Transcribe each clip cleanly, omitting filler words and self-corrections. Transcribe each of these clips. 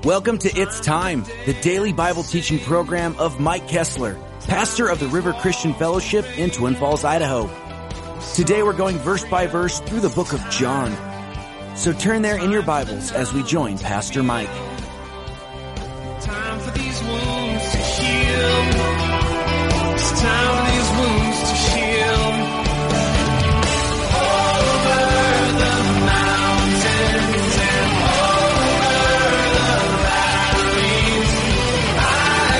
Welcome to It's Time, the daily Bible teaching program of Mike Kessler, pastor of the River Christian Fellowship in Twin Falls, Idaho. Today we're going verse by verse through the book of John. So turn there in your Bibles as we join Pastor Mike. Time for these wounds to heal. It's time for these wounds to heal. Over the mountains and over the valleys, I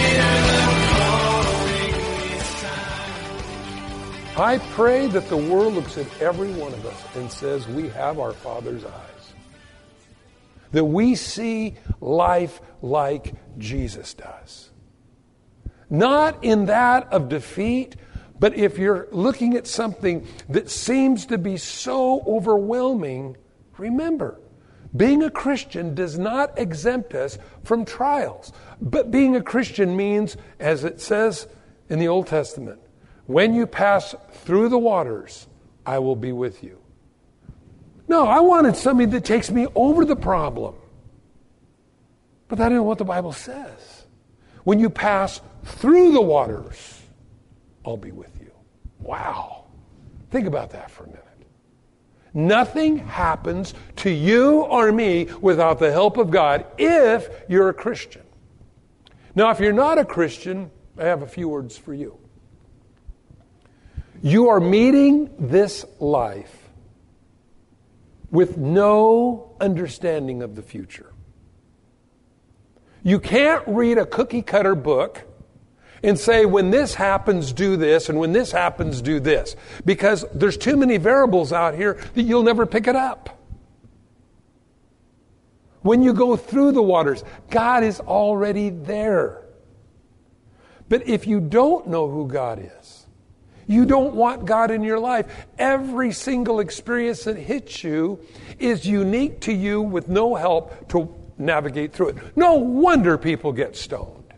hear the calling this time. I pray that the world looks at every one of us and says we have our Father's eyes. That we see life like Jesus does. Not in that of defeat, but if you're looking at something that seems to be so overwhelming, remember, being a Christian does not exempt us from trials. But being a Christian means, as it says in the Old Testament, when you pass through the waters, I will be with you. No, I wanted somebody that takes me over the problem. But that isn't what the Bible says. When you pass through the waters, I'll be with you. Wow. Think about that for a minute. Nothing happens to you or me without the help of God if you're a Christian. Now, if you're not a Christian, I have a few words for you. You are meeting this life with no understanding of the future. You can't read a cookie-cutter book and say, when this happens, do this, and when this happens, do this. Because there's too many variables out here that you'll never pick it up. When you go through the waters, God is already there. But if you don't know who God is, you don't want God in your life, every single experience that hits you is unique to you with no help to navigate through it. No wonder people get stoned.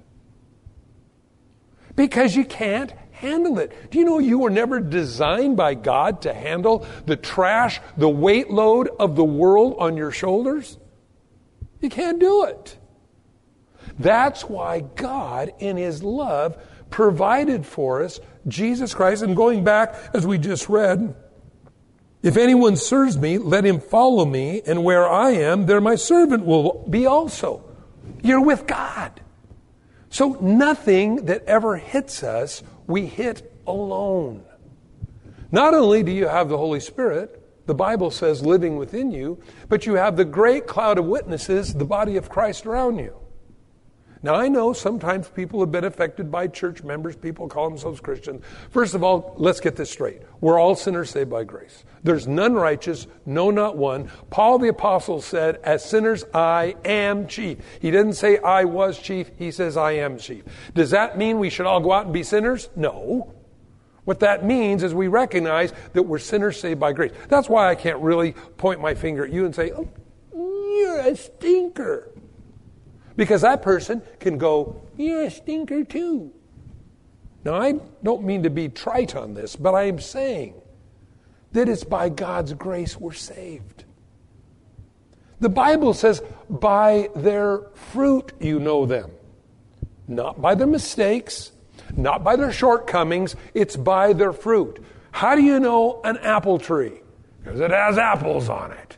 Because you can't handle it. Do you know you were never designed by God to handle the trash, the weight load of the world on your shoulders? You can't do it. That's why God, in His love, provided for us Jesus Christ. And going back, as we just read, if anyone serves me, let him follow me, and where I am, there my servant will be also. You're with God. So nothing that ever hits us, we hit alone. Not only do you have the Holy Spirit, the Bible says living within you, but you have the great cloud of witnesses, the body of Christ around you. Now, I know sometimes people have been affected by church members. People call themselves Christians. First of all, let's get this straight. We're all sinners saved by grace. There's none righteous, no, not one. Paul the Apostle said, as sinners, I am chief. He didn't say I was chief. He says I am chief. Does that mean we should all go out and be sinners? No. What that means is we recognize that we're sinners saved by grace. That's why I can't really point my finger at you and say, oh, you're a stinker. Because that person can go, you're a stinker too. Now, I don't mean to be trite on this, but I am saying that it's by God's grace we're saved. The Bible says, by their fruit you know them. Not by their mistakes, not by their shortcomings, it's by their fruit. How do you know an apple tree? Because it has apples on it.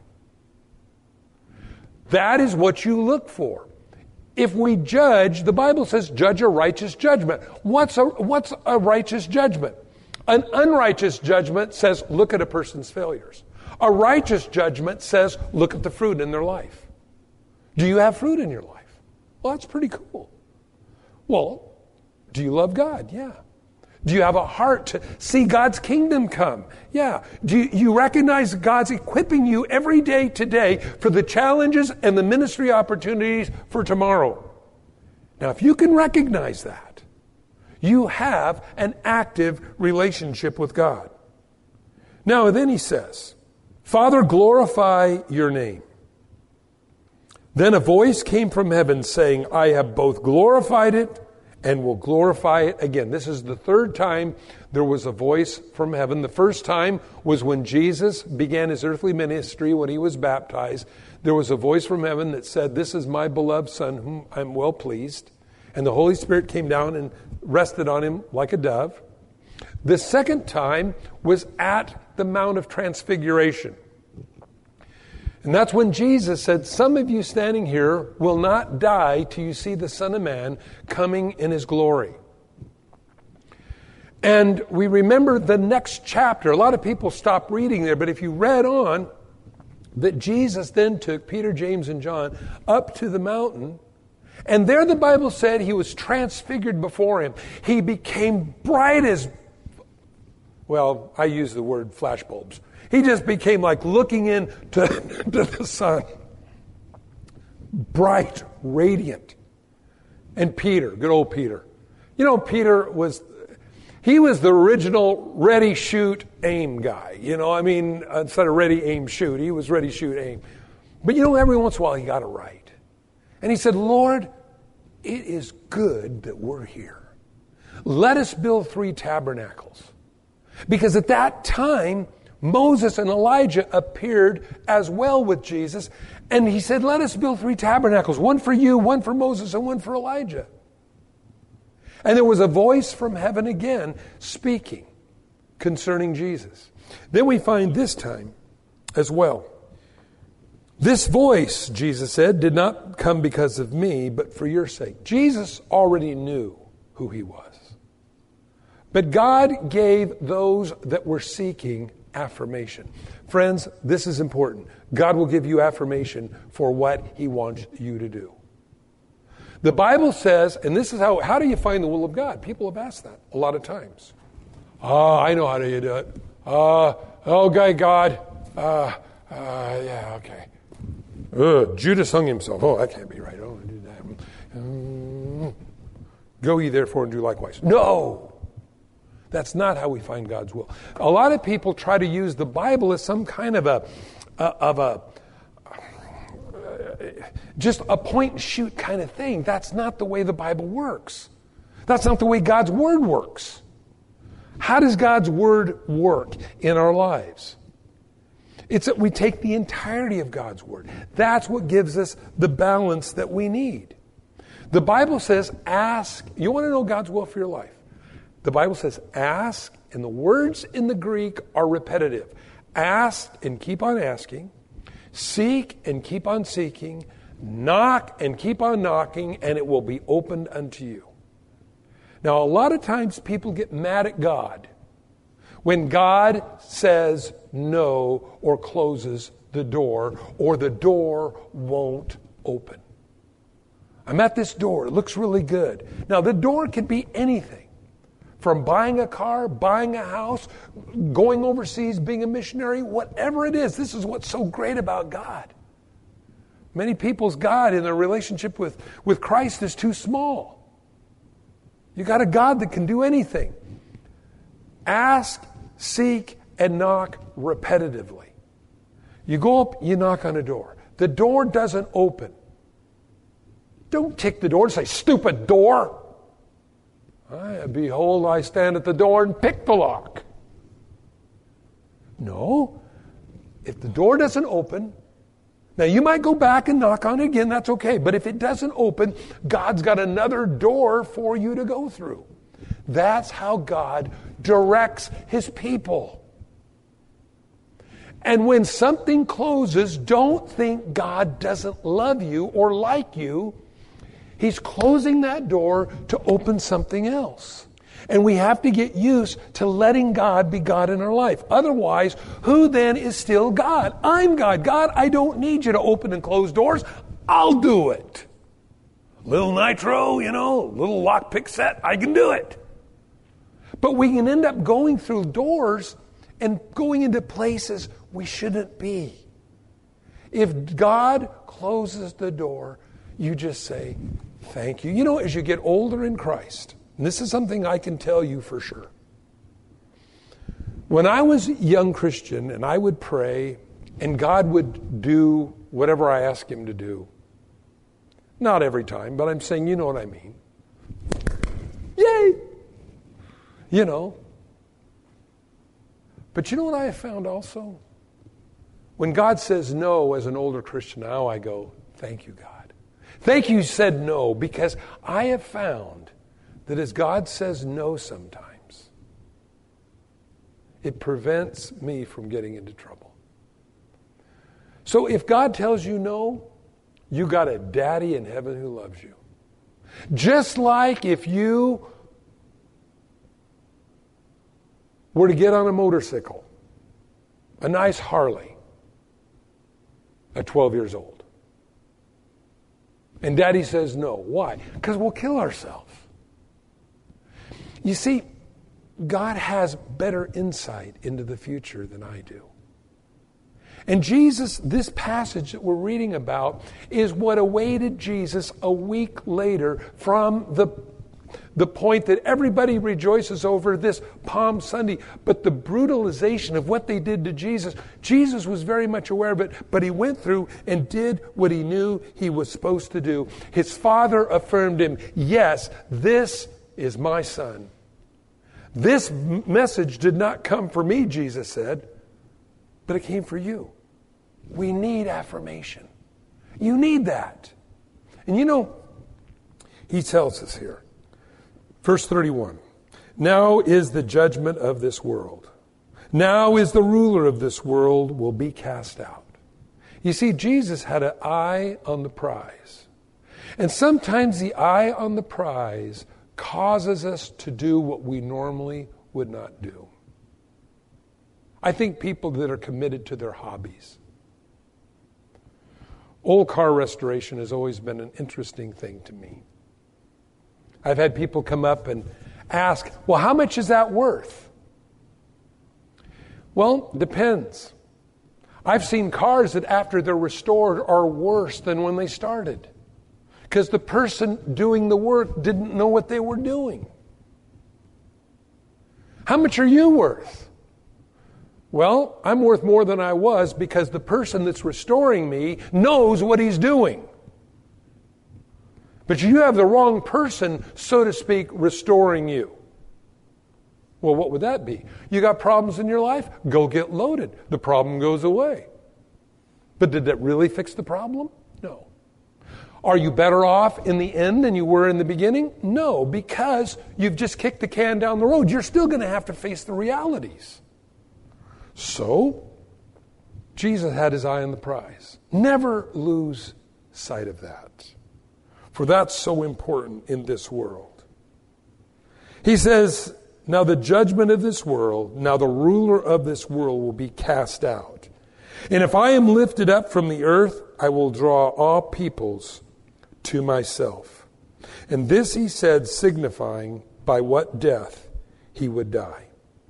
That is what you look for. If we judge, the Bible says, judge a righteous judgment. What's a righteous judgment? An unrighteous judgment says, look at a person's failures. A righteous judgment says, look at the fruit in their life. Do you have fruit in your life? Well, that's pretty cool. Well, do you love God? Yeah. Do you have a heart to see God's kingdom come? Yeah. Do you recognize God's equipping you every day today for the challenges and the ministry opportunities for tomorrow? Now, if you can recognize that, you have an active relationship with God. Now, then he says, Father, glorify your name. Then a voice came from heaven saying, I have both glorified it and will glorify it again. This is the third time there was a voice from heaven. The first time was when Jesus began his earthly ministry, when he was baptized. There was a voice from heaven that said, "This is my beloved Son, whom I'm well pleased." And the Holy Spirit came down and rested on him like a dove. The second time was at the Mount of Transfiguration. And that's when Jesus said, "Some of you standing here will not die till you see the Son of Man coming in his glory." And we remember the next chapter. A lot of people stop reading there, but if you read on, that Jesus then took Peter, James, and John up to the mountain, and there the Bible said he was transfigured before him. He became bright as, well, I use the word flashbulbs. He just became like looking into to the sun. Bright, radiant. And Peter, good old Peter. You know, Peter was the original ready, shoot, aim guy. You know, I mean, instead of ready, aim, shoot, he was ready, shoot, aim. But you know, every once in a while he got it right. And he said, "Lord, it is good that we're here. Let us build 3 tabernacles." Because at that time, Moses and Elijah appeared as well with Jesus. And he said, "Let us build 3 tabernacles, one for you, one for Moses, and one for Elijah." And there was a voice from heaven again speaking concerning Jesus. Then we find this time as well. "This voice," Jesus said, "did not come because of me, but for your sake." Jesus already knew who he was. But God gave those that were seeking affirmation. Friends, this is important. God will give you affirmation for what he wants you to do. The Bible says, and this is how do you find the will of God? People have asked that a lot of times. I know how do you do it. Okay, God. Yeah, okay. Judas hung himself. Oh, that can't be right. Oh, I did that. Go ye therefore and do likewise. No! That's not how we find God's will. A lot of people try to use the Bible as some kind of just a point and shoot kind of thing. That's not the way the Bible works. That's not the way God's Word works. How does God's Word work in our lives? It's that we take the entirety of God's Word. That's what gives us the balance that we need. The Bible says, ask. You want to know God's will for your life? The Bible says, ask, and the words in the Greek are repetitive. Ask and keep on asking. Seek and keep on seeking. Knock and keep on knocking, and it will be opened unto you. Now, a lot of times people get mad at God when God says no or closes the door, or the door won't open. I'm at this door. It looks really good. Now, the door can be anything. From buying a car, buying a house, going overseas, being a missionary, whatever it is. This is what's so great about God. Many people's God in their relationship with Christ is too small. You got a God that can do anything. Ask, seek, and knock repetitively. You go up, you knock on a door. The door doesn't open. Don't tick the door and say, "Stupid door." Behold, I stand at the door and pick the lock. No. If the door doesn't open, now you might go back and knock on it again, that's okay. But if it doesn't open, God's got another door for you to go through. That's how God directs his people. And when something closes, don't think God doesn't love you or like you. He's closing that door to open something else. And we have to get used to letting God be God in our life. Otherwise, who then is still God? I'm God. God, I don't need you to open and close doors. I'll do it. Little nitro, little lockpick set, I can do it. But we can end up going through doors and going into places we shouldn't be. If God closes the door, you just say, "Thank you." As you get older in Christ, and this is something I can tell you for sure. When I was a young Christian and I would pray and God would do whatever I asked him to do, not every time, but I'm saying, you know what I mean. You know. But you know what I have found also? When God says no as an older Christian, now I go, thank you, God. Thank you said no, because I have found that as God says no sometimes, it prevents me from getting into trouble. So if God tells you no, you got a daddy in heaven who loves you. Just like if you were to get on a motorcycle, a nice Harley, at 12 years old. And daddy says no. Why? Because we'll kill ourselves. You see, God has better insight into the future than I do. And Jesus, this passage that we're reading about, is what awaited Jesus a week later from the point that everybody rejoices over this Palm Sunday. But the brutalization of what they did to Jesus, Jesus was very much aware of it, but he went through and did what he knew he was supposed to do. His Father affirmed him, yes, this is my Son. This message did not come for me, Jesus said, but it came for you. We need affirmation. You need that. And you know, he tells us here, verse 31, now is the judgment of this world. Now is the ruler of this world will be cast out. You see, Jesus had an eye on the prize. And sometimes the eye on the prize causes us to do what we normally would not do. I think people that are committed to their hobbies. Old car restoration has always been an interesting thing to me. I've had people come up and ask, well, how much is that worth? Well, depends. I've seen cars that after they're restored are worse than when they started. Because the person doing the work didn't know what they were doing. How much are you worth? Well, I'm worth more than I was because the person that's restoring me knows what he's doing. But you have the wrong person, so to speak, restoring you. Well, what would that be? You got problems in your life? Go get loaded. The problem goes away. But did that really fix the problem? No. Are you better off in the end than you were in the beginning? No, because you've just kicked the can down the road. You're still going to have to face the realities. So, Jesus had his eye on the prize. Never lose sight of that. For that's so important in this world. He says, now the judgment of this world, now the ruler of this world will be cast out. And if I am lifted up from the earth, I will draw all peoples to myself. And this he said, signifying by what death he would die.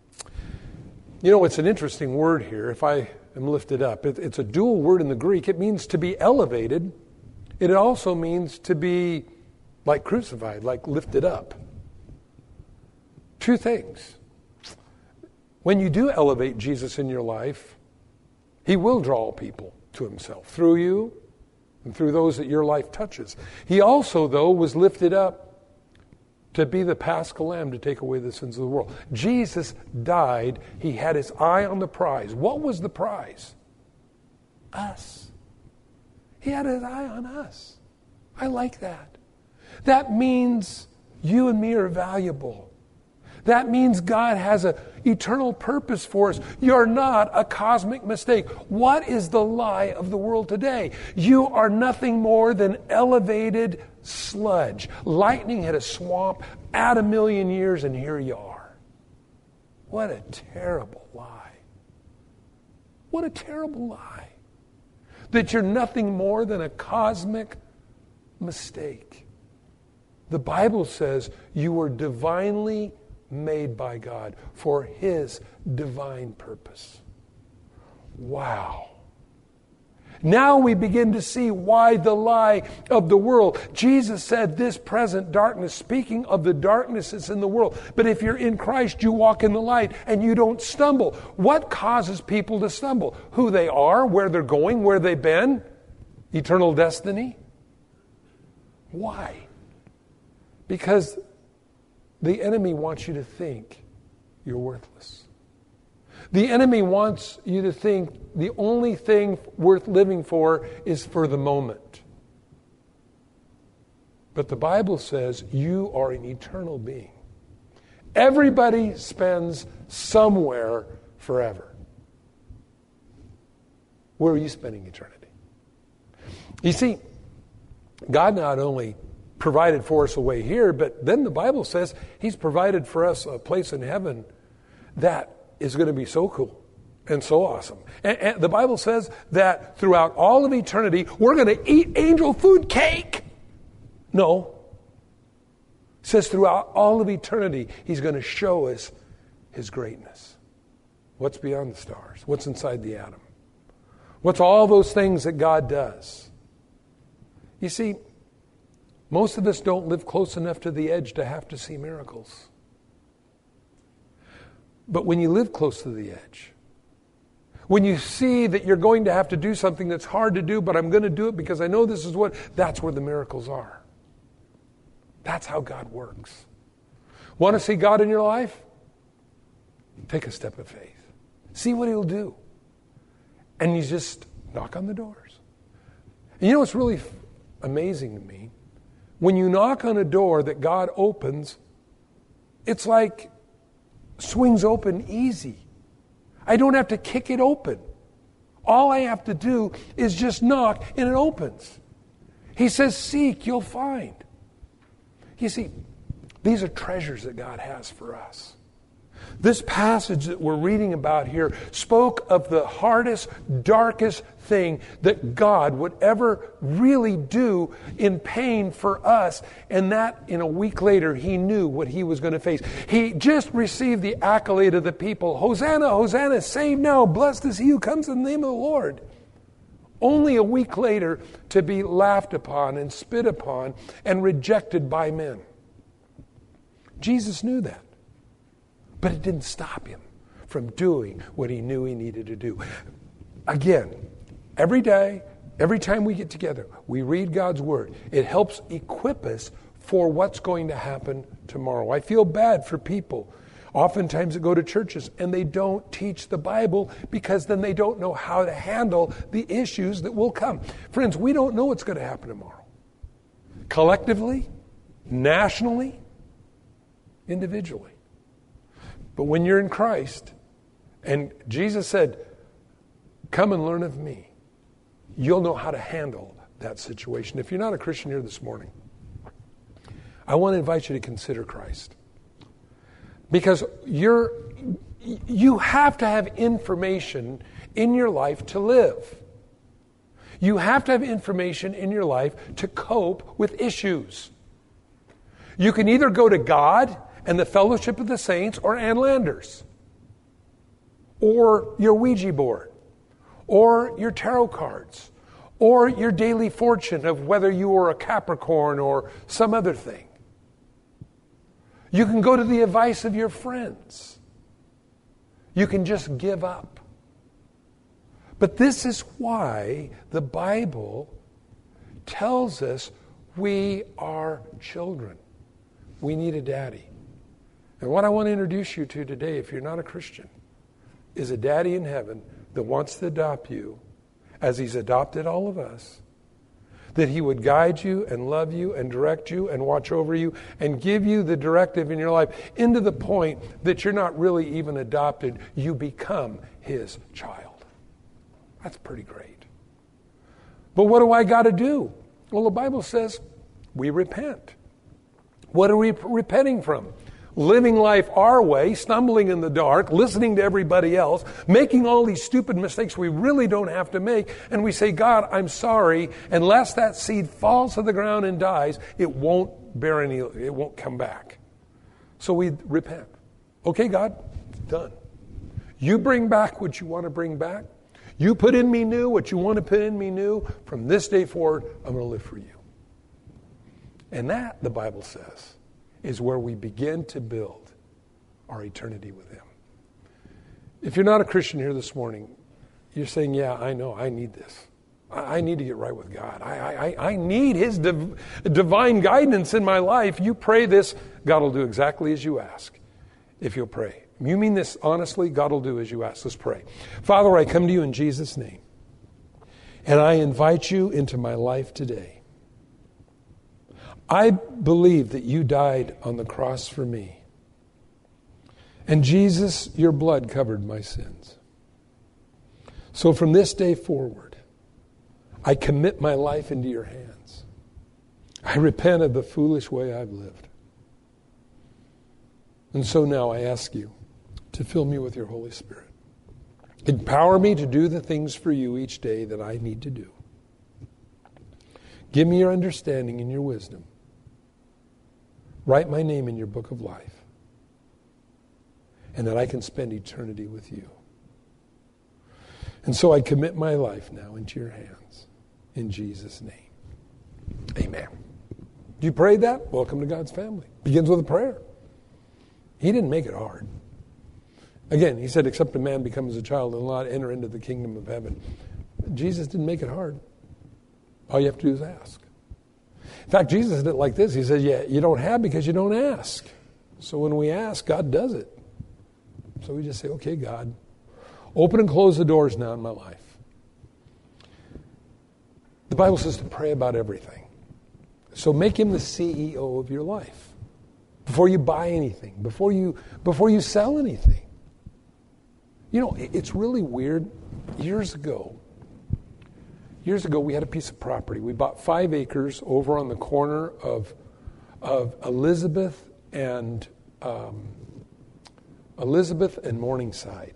You know, it's an interesting word here, if I am lifted up. It's a dual word in the Greek. It means to be elevated. It also means to be like crucified, like lifted up. Two things. When you do elevate Jesus in your life, he will draw people to himself through you and through those that your life touches. He also, though, was lifted up to be the Paschal Lamb to take away the sins of the world. Jesus died. He had his eye on the prize. What was the prize? Us. He had his eye on us. I like that. That means you and me are valuable. That means God has an eternal purpose for us. You're not a cosmic mistake. What is the lie of the world today? You are nothing more than elevated sludge. Lightning hit a swamp, add 1,000,000 years, and here you are. What a terrible lie. What a terrible lie. That you're nothing more than a cosmic mistake. The Bible says you were divinely made by God for his divine purpose. Wow. Now we begin to see why the lie of the world. Jesus said this present darkness, speaking of the darkness that's in the world. But if you're in Christ, you walk in the light and you don't stumble. What causes people to stumble? Who they are, where they're going, where they've been, eternal destiny. Why? Because the enemy wants you to think you're worthless. The enemy wants you to think the only thing worth living for is for the moment. But the Bible says you are an eternal being. Everybody spends somewhere forever. Where are you spending eternity? You see, God not only provided for us a way here, but then the Bible says He's provided for us a place in heaven that is going to be so cool and so awesome. And the Bible says that throughout all of eternity, we're going to eat angel food cake. No. It says throughout all of eternity, He's going to show us His greatness. What's beyond the stars? What's inside the atom? What's all those things that God does? You see, most of us don't live close enough to the edge to have to see miracles. But when you live close to the edge, when you see that you're going to have to do something that's hard to do, but I'm going to do it because I know this is that's where the miracles are. That's how God works. Want to see God in your life? Take a step of faith. See what He'll do. And you just knock on the doors. And you know what's really amazing to me? When you knock on a door that God opens, it's like swings open easy. I don't have to kick it open. All I have to do is just knock and it opens. He says, seek, you'll find. You see, these are treasures that God has for us. This passage that we're reading about here spoke of the hardest, darkest thing that God would ever really do in pain for us. And that in a week later, He knew what He was going to face. He just received the accolade of the people. Hosanna, Hosanna, save now. Blessed is He who comes in the name of the Lord. Only a week later to be laughed upon and spit upon and rejected by men. Jesus knew that. But it didn't stop Him from doing what He knew He needed to do. Again, every day, every time we get together, we read God's Word. It helps equip us for what's going to happen tomorrow. I feel bad for people oftentimes that go to churches and they don't teach the Bible because then they don't know how to handle the issues that will come. Friends, we don't know what's going to happen tomorrow. Collectively, nationally, individually. But when you're in Christ, and Jesus said, come and learn of me, you'll know how to handle that situation. If you're not a Christian here this morning, I want to invite you to consider Christ. Because you have to have information in your life to live. You have to have information in your life to cope with issues. You can either go to God and the fellowship of the saints, or Ann Landers, or your Ouija board, or your tarot cards, or your daily fortune of whether you are a Capricorn or some other thing. You can go to the advice of your friends. You can just give up. But this is why the Bible tells us we are children. We need a daddy. And what I want to introduce you to today, if you're not a Christian, is a daddy in heaven that wants to adopt you as He's adopted all of us. That He would guide you and love you and direct you and watch over you and give you the directive in your life into the point that you're not really even adopted. You become His child. That's pretty great. But what do I got to do? Well, the Bible says we repent. What are we repenting from? Living life our way, stumbling in the dark, listening to everybody else, making all these stupid mistakes we really don't have to make, and we say, God, I'm sorry, unless that seed falls to the ground and dies, it won't come back. So we repent. Okay, God, done. You bring back what you want to bring back. You put in me new what you want to put in me new. From this day forward, I'm going to live for you. And that, the Bible says, is where we begin to build our eternity with Him. If you're not a Christian here this morning, you're saying, yeah, I know, I need this. I need to get right with God. I need His divine guidance in my life. You pray this, God will do exactly as you ask, if you'll pray. You mean this honestly? God will do as you ask. Let's pray. Father, I come to you in Jesus' name. And I invite you into my life today. I believe that you died on the cross for me. And Jesus, your blood covered my sins. So from this day forward, I commit my life into your hands. I repent of the foolish way I've lived. And so now I ask you to fill me with your Holy Spirit. Empower me to do the things for you each day that I need to do. Give me your understanding and your wisdom. Write my name in your book of life. And that I can spend eternity with you. And so I commit my life now into your hands. In Jesus' name. Amen. You prayed that? Welcome to God's family. Begins with a prayer. He didn't make it hard. Again, he said, except a man becomes a child and not enter into the kingdom of heaven. Jesus didn't make it hard. All you have to do is ask. In fact, Jesus did it like this. He said, yeah, you don't have because you don't ask. So when we ask, God does it. So we just say, okay, God, open and close the doors now in my life. The Bible says to pray about everything. So make him the CEO of your life. Before you buy anything, before you sell anything. You know, it's really weird. Years ago, we had a piece of property. We bought 5 acres over on the corner of Elizabeth and Morningside.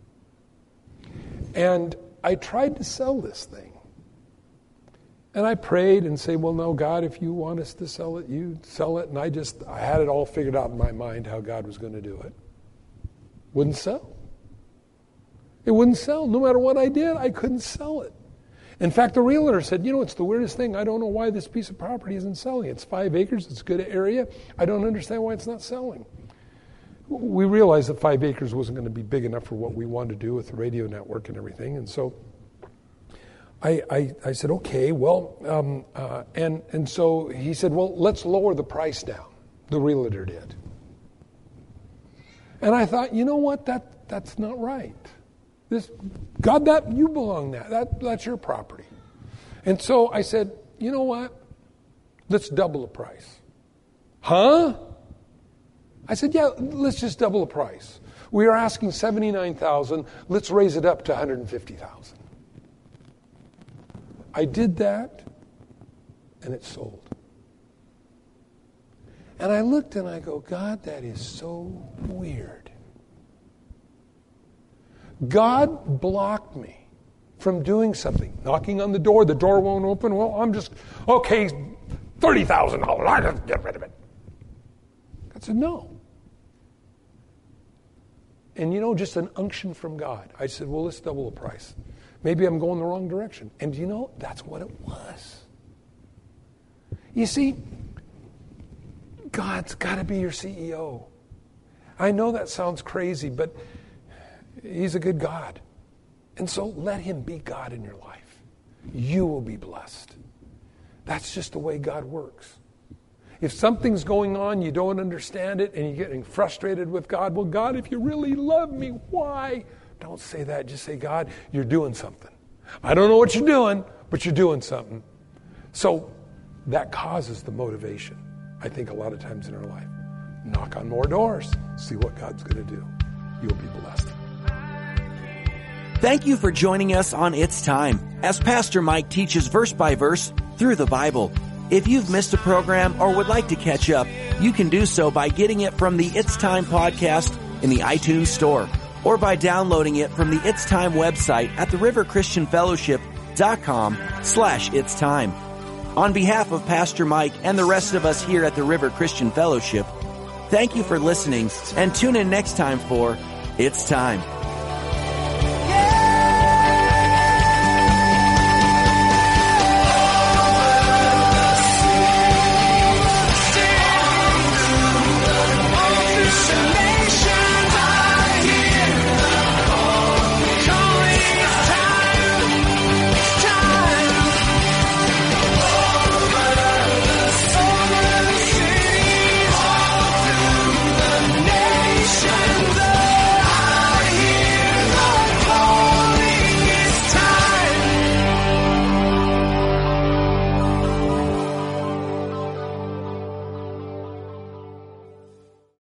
And I tried to sell this thing. And I prayed and say, well, no, God, if you want us to sell it, you sell it. And I had it all figured out in my mind how God was going to do it. Wouldn't sell. It wouldn't sell. No matter what I did, I couldn't sell it. In fact, the realtor said, you know, it's the weirdest thing. I don't know why this piece of property isn't selling. It's 5 acres. It's a good area. I don't understand why it's not selling. We realized that 5 acres wasn't going to be big enough for what we wanted to do with the radio network and everything. And so I said, okay, well, and so he said, well, let's lower the price down. The realtor did. And I thought, you know what? That's not right. God, that you belong there. That's your property. And so I said, you know what? Let's double the price. Huh? I said, yeah, let's just double the price. We are asking $79,000. Let's raise it up to $150,000. I did that, and it sold. And I looked and I go, God, that is so weird. God blocked me from doing something. Knocking on the door won't open. Well, I'm just, okay, $30,000. I just get rid of it. God said, no. And you know, just an unction from God. I said, well, let's double the price. Maybe I'm going the wrong direction. And you know, that's what it was. You see, God's got to be your CEO. I know that sounds crazy, but He's a good God. And so let Him be God in your life. You will be blessed. That's just the way God works. If something's going on, you don't understand it, and you're getting frustrated with God, well, God, if you really love me, why? Don't say that. Just say, God, you're doing something. I don't know what you're doing, but you're doing something. So that causes the motivation, I think, a lot of times in our life. Knock on more doors. See what God's going to do. You'll be blessed. Thank you for joining us on It's Time, as Pastor Mike teaches verse by verse through the Bible. If you've missed a program or would like to catch up, you can do so by getting it from the It's Time podcast in the iTunes store, or by downloading it from the It's Time website at theriverchristianfellowship.com/It's Time. On behalf of Pastor Mike and the rest of us here at the River Christian Fellowship, thank you for listening, and tune in next time for It's Time.